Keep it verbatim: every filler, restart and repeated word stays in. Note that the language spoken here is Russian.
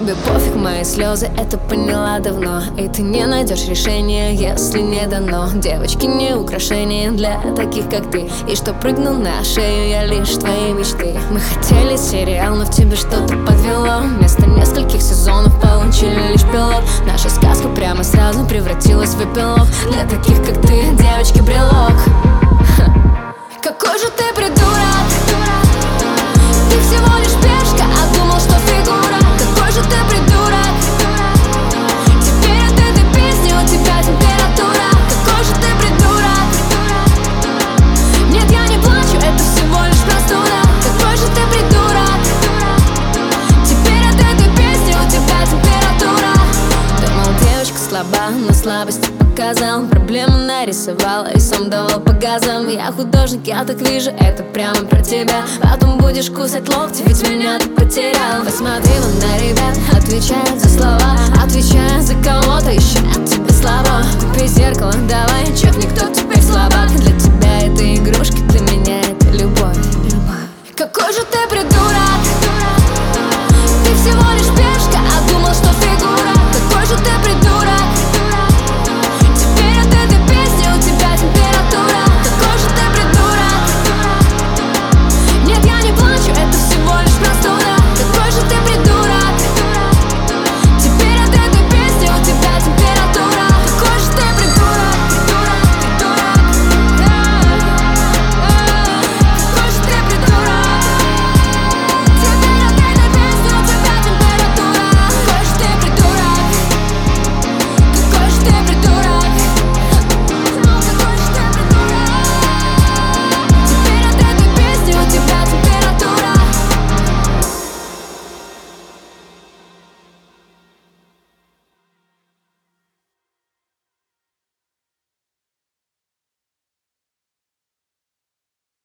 тебе пофиг мои слезы, это поняла давно. И ты не найдешь решения, если не дано. Девочки не украшения для таких, как ты. И что прыгнул на шею я лишь твоей мечты. Мы хотели сериал, но в тебе что-то подвело. Вместо нескольких сезонов получили лишь пилот. Наша сказка прямо сразу превратилась в эпилог. Для таких, как ты, девочки, брелок. Какой же ты придурок, ты всего лишь пешка, а думал, что фигура. Какой же ты придурок, теперь от этой песни у тебя температура. Какой же ты придурок, нет, я не плачу, это всего лишь простуда. Какой же ты придурок, теперь от этой песни у тебя температура. Думал, девочка слаба, но слабости показал. Проблему нарисовала и сам давал по газам. Я художник, я так вижу, это прямо про тебя. Потом будешь кусать локти, ведь меня ты потерял. Посмотри вон на ребят, отвечают за слова, отвечают за кого-то, ищут тебе слова. Купи зеркало, давай